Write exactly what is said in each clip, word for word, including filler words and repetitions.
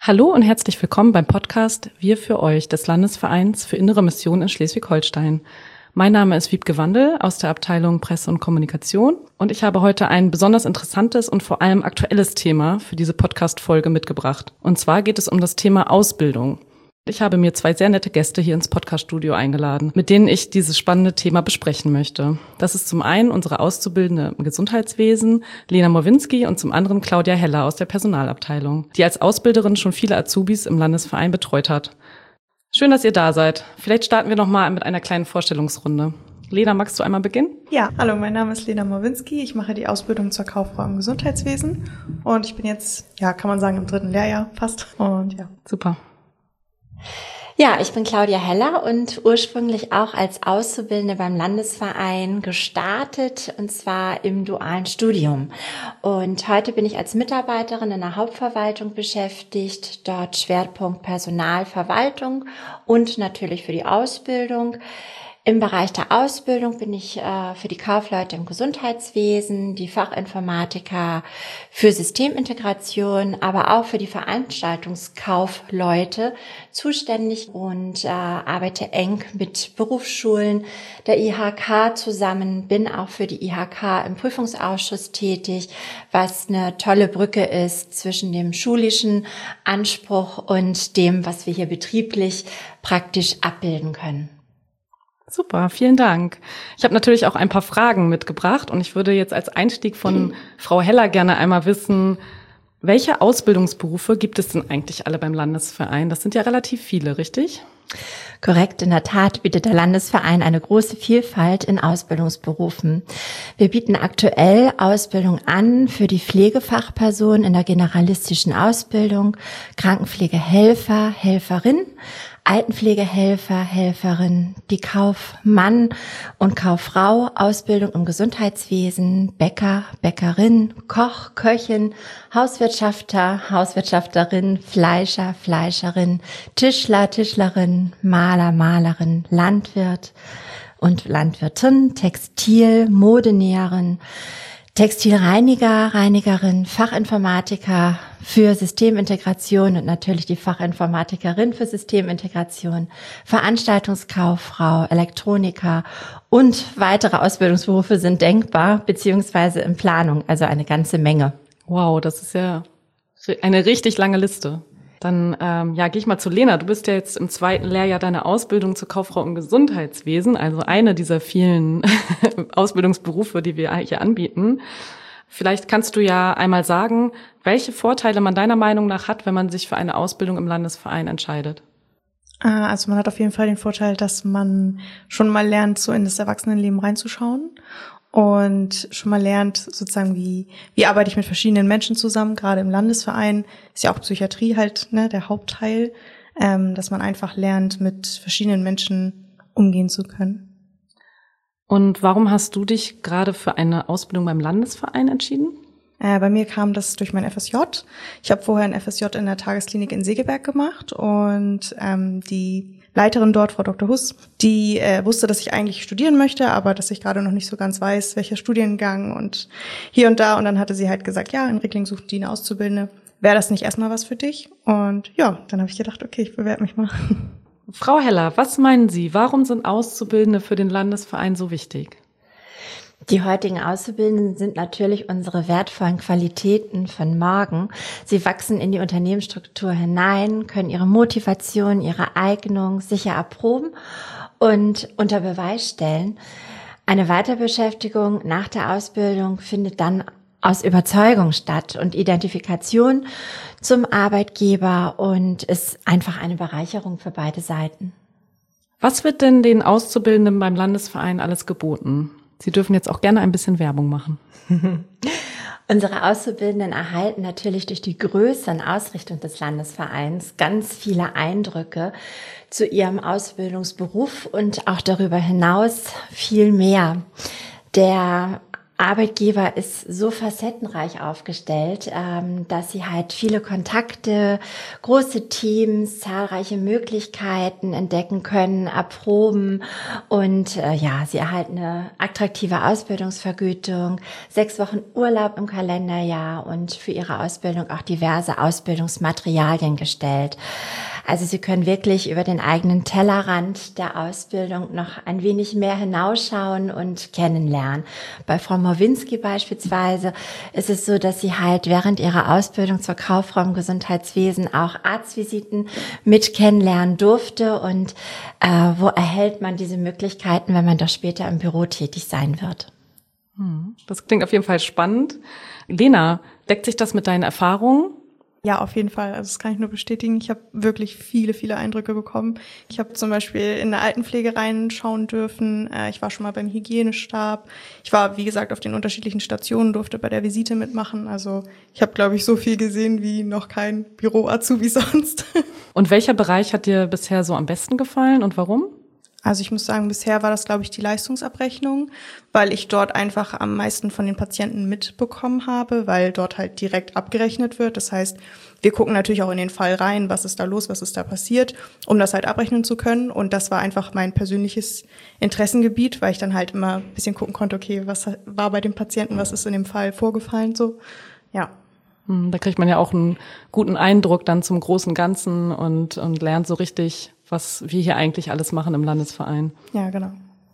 Hallo und herzlich willkommen beim Podcast Wir für euch des Landesvereins für Innere Mission in Schleswig-Holstein. Mein Name ist Wiebke Wandel aus der Abteilung Presse und Kommunikation und ich habe heute ein besonders interessantes und vor allem aktuelles Thema für diese Podcast-Folge mitgebracht. Und zwar geht es um das Thema Ausbildung. Ich habe mir zwei sehr nette Gäste hier ins Podcast-Studio eingeladen, mit denen ich dieses spannende Thema besprechen möchte. Das ist zum einen unsere Auszubildende im Gesundheitswesen, Lena Mowinski, und zum anderen Claudia Heller aus der Personalabteilung, die als Ausbilderin schon viele Azubis im Landesverein betreut hat. Schön, dass ihr da seid. Vielleicht starten wir noch mal mit einer kleinen Vorstellungsrunde. Lena, magst du einmal beginnen? Ja, hallo, mein Name ist Lena Mowinski. Ich mache die Ausbildung zur Kauffrau im Gesundheitswesen und ich bin jetzt, ja, kann man sagen, im dritten Lehrjahr fast. Und ja, super. Ja, ich bin Claudia Heller und ursprünglich auch als Auszubildende beim Landesverein gestartet, und zwar im dualen Studium. Und heute bin ich als Mitarbeiterin in der Hauptverwaltung beschäftigt, dort Schwerpunkt Personalverwaltung und natürlich für die Ausbildung. Im Bereich der Ausbildung bin ich äh, für die Kaufleute im Gesundheitswesen, die Fachinformatiker für Systemintegration, aber auch für die Veranstaltungskaufleute zuständig und äh, arbeite eng mit Berufsschulen der I H K zusammen, bin auch für die I H K im Prüfungsausschuss tätig, was eine tolle Brücke ist zwischen dem schulischen Anspruch und dem, was wir hier betrieblich praktisch abbilden können. Super, vielen Dank. Ich habe natürlich auch ein paar Fragen mitgebracht und ich würde jetzt als Einstieg von Frau Heller gerne einmal wissen, welche Ausbildungsberufe gibt es denn eigentlich alle beim Landesverein? Das sind ja relativ viele, richtig? Korrekt, in der Tat bietet der Landesverein eine große Vielfalt in Ausbildungsberufen. Wir bieten aktuell Ausbildung an für die Pflegefachperson in der generalistischen Ausbildung, Krankenpflegehelfer, Helferin, Altenpflegehelfer, Helferin, die Kaufmann und Kauffrau, Ausbildung im Gesundheitswesen, Bäcker, Bäckerin, Koch, Köchin, Hauswirtschafter, Hauswirtschafterin, Fleischer, Fleischerin, Tischler, Tischlerin, Maler, Malerin, Landwirt und Landwirtin, Textil, Modenäherin, Textilreiniger, Reinigerin, Fachinformatiker für Systemintegration und natürlich die Fachinformatikerin für Systemintegration, Veranstaltungskauffrau, Elektroniker und weitere Ausbildungsberufe sind denkbar beziehungsweise in Planung, also eine ganze Menge. Wow, das ist ja eine richtig lange Liste. Dann ähm, ja, gehe ich mal zu Lena. Du bist ja jetzt im zweiten Lehrjahr deiner Ausbildung zur Kauffrau im Gesundheitswesen, also eine dieser vielen Ausbildungsberufe, die wir hier anbieten. Vielleicht kannst du ja einmal sagen, welche Vorteile man deiner Meinung nach hat, wenn man sich für eine Ausbildung im Landesverein entscheidet. Also man hat auf jeden Fall den Vorteil, dass man schon mal lernt, so in das Erwachsenenleben reinzuschauen und schon mal lernt, sozusagen, wie wie arbeite ich mit verschiedenen Menschen zusammen. Gerade im Landesverein ist ja auch Psychiatrie halt ne der Hauptteil, ähm, dass man einfach lernt, mit verschiedenen Menschen umgehen zu können. Und warum hast du dich gerade für eine Ausbildung beim Landesverein entschieden? Äh, bei mir kam das durch mein F S J. Ich habe vorher ein F S J in der Tagesklinik in Segeberg gemacht und ähm, die Leiterin dort, Frau Doktor Huss, die äh, wusste, dass ich eigentlich studieren möchte, aber dass ich gerade noch nicht so ganz weiß, welcher Studiengang und hier und da. Und dann hatte sie halt gesagt, ja, in Rickling sucht die eine Auszubildende. Wäre das nicht erstmal was für dich? Und ja, dann habe ich gedacht, okay, ich bewerbe mich mal. Frau Heller, was meinen Sie? Warum sind Auszubildende für den Landesverein so wichtig? Die heutigen Auszubildenden sind natürlich unsere wertvollen Qualitäten von morgen. Sie wachsen in die Unternehmensstruktur hinein, können ihre Motivation, ihre Eignung sicher erproben und unter Beweis stellen. Eine Weiterbeschäftigung nach der Ausbildung findet dann aus Überzeugung statt und Identifikation zum Arbeitgeber und ist einfach eine Bereicherung für beide Seiten. Was wird denn den Auszubildenden beim Landesverein alles geboten? Sie dürfen jetzt auch gerne ein bisschen Werbung machen. Unsere Auszubildenden erhalten natürlich durch die Größe und Ausrichtung des Landesvereins ganz viele Eindrücke zu ihrem Ausbildungsberuf und auch darüber hinaus viel mehr. Der Arbeitgeber ist so facettenreich aufgestellt, ähm, dass sie halt viele Kontakte, große Teams, zahlreiche Möglichkeiten entdecken können, erproben und äh, ja, sie erhalten eine attraktive Ausbildungsvergütung, sechs Wochen Urlaub im Kalenderjahr und für ihre Ausbildung auch diverse Ausbildungsmaterialien gestellt. Also sie können wirklich über den eigenen Tellerrand der Ausbildung noch ein wenig mehr hinausschauen und kennenlernen. Bei Frau Mowinski beispielsweise ist es so, dass sie halt während ihrer Ausbildung zur Kauffrau im Gesundheitswesen auch Arztvisiten mit kennenlernen durfte. Und äh, wo erhält man diese Möglichkeiten, wenn man doch später im Büro tätig sein wird? Das klingt auf jeden Fall spannend. Lena, deckt sich das mit deinen Erfahrungen? Ja, auf jeden Fall. Also das kann ich nur bestätigen. Ich habe wirklich viele, viele Eindrücke bekommen. Ich habe zum Beispiel in der Altenpflege reinschauen dürfen. Ich war schon mal beim Hygienestab. Ich war, wie gesagt, auf den unterschiedlichen Stationen, durfte bei der Visite mitmachen. Also ich habe, glaube ich, so viel gesehen wie noch kein Büro-Azubi sonst. Und welcher Bereich hat dir bisher so am besten gefallen und warum? Also ich muss sagen, bisher war das, glaube ich, die Leistungsabrechnung, weil ich dort einfach am meisten von den Patienten mitbekommen habe, weil dort halt direkt abgerechnet wird. Das heißt, wir gucken natürlich auch in den Fall rein, was ist da los, was ist da passiert, um das halt abrechnen zu können. Und das war einfach mein persönliches Interessengebiet, weil ich dann halt immer ein bisschen gucken konnte, okay, was war bei dem Patienten, was ist in dem Fall vorgefallen, so, ja. Da kriegt man ja auch einen guten Eindruck dann zum großen Ganzen und, und lernt so richtig, was wir hier eigentlich alles machen im Landesverein. Ja, genau.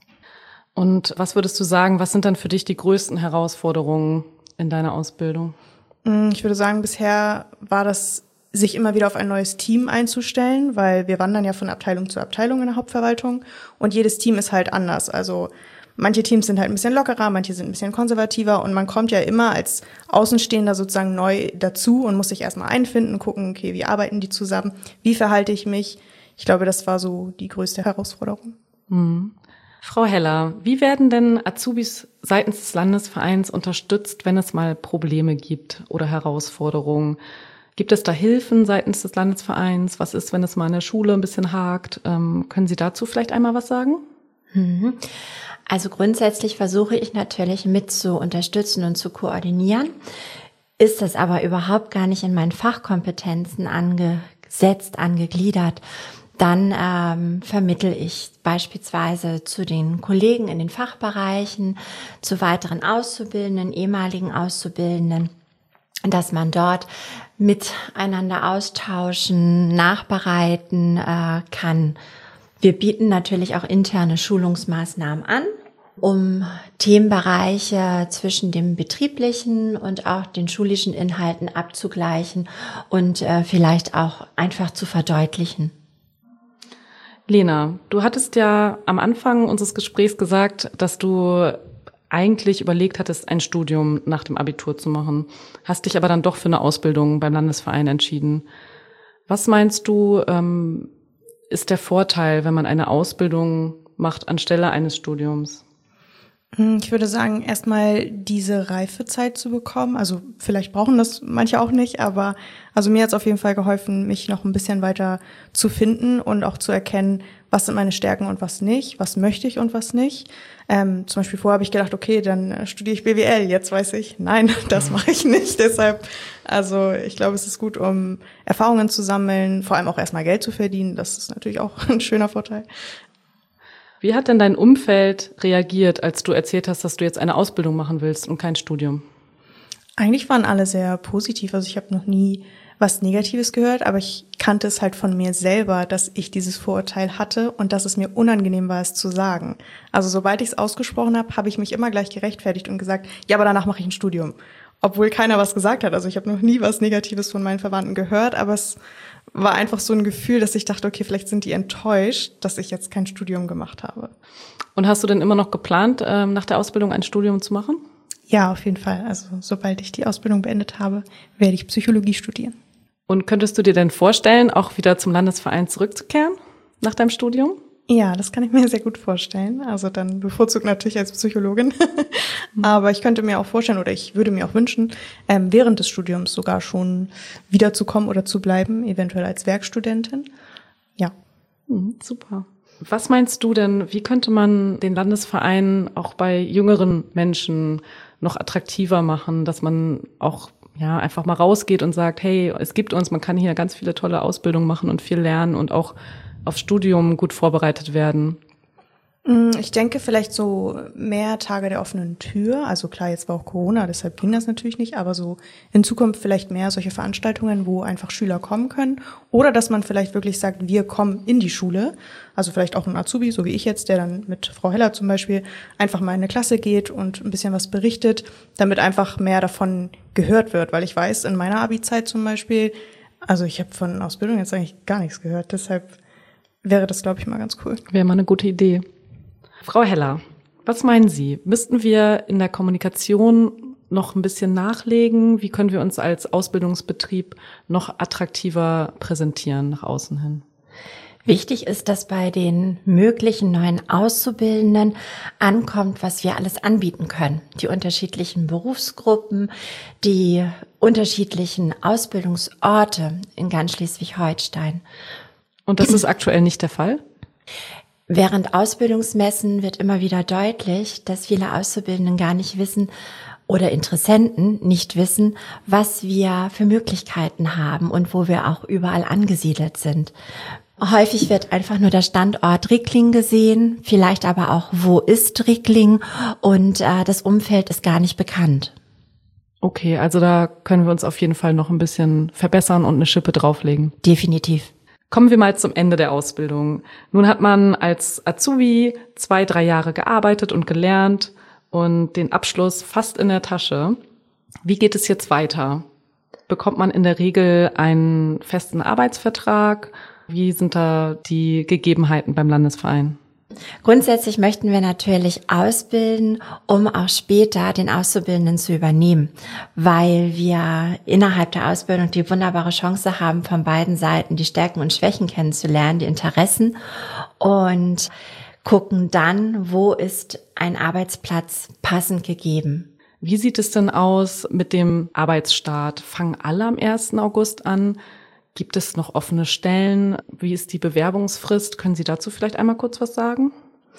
Und was würdest du sagen, was sind dann für dich die größten Herausforderungen in deiner Ausbildung? Ich würde sagen, bisher war das, sich immer wieder auf ein neues Team einzustellen, weil wir wandern ja von Abteilung zu Abteilung in der Hauptverwaltung und jedes Team ist halt anders. Also manche Teams sind halt ein bisschen lockerer, manche sind ein bisschen konservativer und man kommt ja immer als Außenstehender sozusagen neu dazu und muss sich erstmal einfinden, gucken, okay, wie arbeiten die zusammen, wie verhalte ich mich? Ich glaube, das war so die größte Herausforderung. Mhm. Frau Heller, wie werden denn Azubis seitens des Landesvereins unterstützt, wenn es mal Probleme gibt oder Herausforderungen? Gibt es da Hilfen seitens des Landesvereins? Was ist, wenn es mal in der Schule ein bisschen hakt? Ähm, können Sie dazu vielleicht einmal was sagen? Mhm. Also grundsätzlich versuche ich natürlich mit zu unterstützen und zu koordinieren. Ist das aber überhaupt gar nicht in meinen Fachkompetenzen angesetzt, angegliedert, dann ähm, vermittle ich beispielsweise zu den Kollegen in den Fachbereichen, zu weiteren Auszubildenden, ehemaligen Auszubildenden, dass man dort miteinander austauschen, nachbereiten äh, kann. Wir bieten natürlich auch interne Schulungsmaßnahmen an, um Themenbereiche zwischen dem betrieblichen und auch den schulischen Inhalten abzugleichen und äh, vielleicht auch einfach zu verdeutlichen. Lena, du hattest ja am Anfang unseres Gesprächs gesagt, dass du eigentlich überlegt hattest, ein Studium nach dem Abitur zu machen, hast dich aber dann doch für eine Ausbildung beim Landesverein entschieden. Was meinst du, ähm, ist der Vorteil, wenn man eine Ausbildung macht anstelle eines Studiums? Ich würde sagen, erstmal diese Reifezeit zu bekommen. Also vielleicht brauchen das manche auch nicht, aber also mir hat es auf jeden Fall geholfen, mich noch ein bisschen weiter zu finden und auch zu erkennen, was sind meine Stärken und was nicht, was möchte ich und was nicht. Ähm, zum Beispiel vorher habe ich gedacht, okay, dann äh, studiere ich B W L. Jetzt weiß ich, nein, das mache ich nicht. Deshalb, also ich glaube, es ist gut, um Erfahrungen zu sammeln, vor allem auch erstmal Geld zu verdienen. Das ist natürlich auch ein schöner Vorteil. Wie hat denn dein Umfeld reagiert, als du erzählt hast, dass du jetzt eine Ausbildung machen willst und kein Studium? Eigentlich waren alle sehr positiv. Also ich habe noch nie was Negatives gehört, aber ich kannte es halt von mir selber, dass ich dieses Vorurteil hatte und dass es mir unangenehm war, es zu sagen. Also sobald ich es ausgesprochen habe, habe ich mich immer gleich gerechtfertigt und gesagt, ja, aber danach mache ich ein Studium. Obwohl keiner was gesagt hat. Also ich habe noch nie was Negatives von meinen Verwandten gehört, aber es war einfach so ein Gefühl, dass ich dachte, okay, vielleicht sind die enttäuscht, dass ich jetzt kein Studium gemacht habe. Und hast du denn immer noch geplant, nach der Ausbildung ein Studium zu machen? Ja, auf jeden Fall. Also sobald ich die Ausbildung beendet habe, werde ich Psychologie studieren. Und könntest du dir denn vorstellen, auch wieder zum Landesverein zurückzukehren nach deinem Studium? Ja, das kann ich mir sehr gut vorstellen. Also dann bevorzugt natürlich als Psychologin. Aber ich könnte mir auch vorstellen oder ich würde mir auch wünschen, ähm, während des Studiums sogar schon wiederzukommen oder zu bleiben, eventuell als Werkstudentin. Ja. Mhm, super. Was meinst du denn, wie könnte man den Landesverein auch bei jüngeren Menschen noch attraktiver machen, dass man auch ja einfach mal rausgeht und sagt, hey, es gibt uns, man kann hier ganz viele tolle Ausbildungen machen und viel lernen und auch aufs Studium gut vorbereitet werden? Ich denke vielleicht so mehr Tage der offenen Tür. Also klar, jetzt war auch Corona, deshalb ging das natürlich nicht, aber so in Zukunft vielleicht mehr solche Veranstaltungen, wo einfach Schüler kommen können. Oder dass man vielleicht wirklich sagt, wir kommen in die Schule. Also vielleicht auch ein Azubi, so wie ich jetzt, der dann mit Frau Heller zum Beispiel einfach mal in eine Klasse geht und ein bisschen was berichtet, damit einfach mehr davon gehört wird. Weil ich weiß, in meiner Abi-Zeit zum Beispiel, also ich habe von Ausbildung jetzt eigentlich gar nichts gehört. Deshalb wäre das, glaube ich, mal ganz cool. Wäre mal eine gute Idee. Frau Heller, was meinen Sie? Müssten wir in der Kommunikation noch ein bisschen nachlegen? Wie können wir uns als Ausbildungsbetrieb noch attraktiver präsentieren nach außen hin? Wichtig ist, dass bei den möglichen neuen Auszubildenden ankommt, was wir alles anbieten können. Die unterschiedlichen Berufsgruppen, die unterschiedlichen Ausbildungsorte in ganz Schleswig-Holstein. Und das ist aktuell nicht der Fall? Während Ausbildungsmessen wird immer wieder deutlich, dass viele Auszubildenden gar nicht wissen oder Interessenten nicht wissen, was wir für Möglichkeiten haben und wo wir auch überall angesiedelt sind. Häufig wird einfach nur der Standort Rickling gesehen, vielleicht aber auch, wo ist Rickling, und äh, das Umfeld ist gar nicht bekannt. Okay, also da können wir uns auf jeden Fall noch ein bisschen verbessern und eine Schippe drauflegen. Definitiv. Kommen wir mal zum Ende der Ausbildung. Nun hat man als Azubi zwei, drei Jahre gearbeitet und gelernt und den Abschluss fast in der Tasche. Wie geht es jetzt weiter? Bekommt man in der Regel einen festen Arbeitsvertrag? Wie sind da die Gegebenheiten beim Landesverein? Grundsätzlich möchten wir natürlich ausbilden, um auch später den Auszubildenden zu übernehmen, weil wir innerhalb der Ausbildung die wunderbare Chance haben, von beiden Seiten die Stärken und Schwächen kennenzulernen, die Interessen, und gucken dann, wo ist ein Arbeitsplatz passend gegeben. Wie sieht es denn aus mit dem Arbeitsstart? Fangen alle am ersten August an? Gibt es noch offene Stellen? Wie ist die Bewerbungsfrist? Können Sie dazu vielleicht einmal kurz was sagen?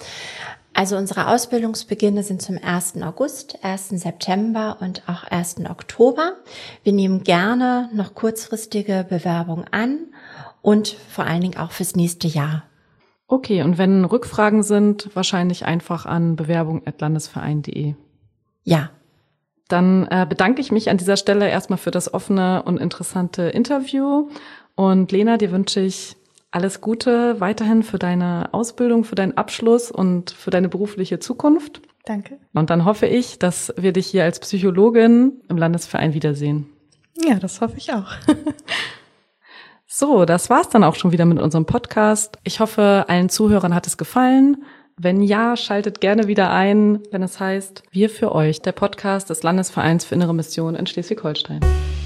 Also unsere Ausbildungsbeginne sind zum ersten August, ersten September und auch ersten Oktober. Wir nehmen gerne noch kurzfristige Bewerbungen an und vor allen Dingen auch fürs nächste Jahr. Okay, und wenn Rückfragen sind, wahrscheinlich einfach an bewerbung at landesverein punkt de. Ja. Dann äh, bedanke ich mich an dieser Stelle erstmal für das offene und interessante Interview. Und Lena, dir wünsche ich alles Gute weiterhin für deine Ausbildung, für deinen Abschluss und für deine berufliche Zukunft. Danke. Und dann hoffe ich, dass wir dich hier als Psychologin im Landesverein wiedersehen. Ja, das hoffe ich auch. So, das war's dann auch schon wieder mit unserem Podcast. Ich hoffe, allen Zuhörern hat es gefallen. Wenn ja, schaltet gerne wieder ein, wenn es heißt Wir für euch, der Podcast des Landesvereins für Innere Mission in Schleswig-Holstein.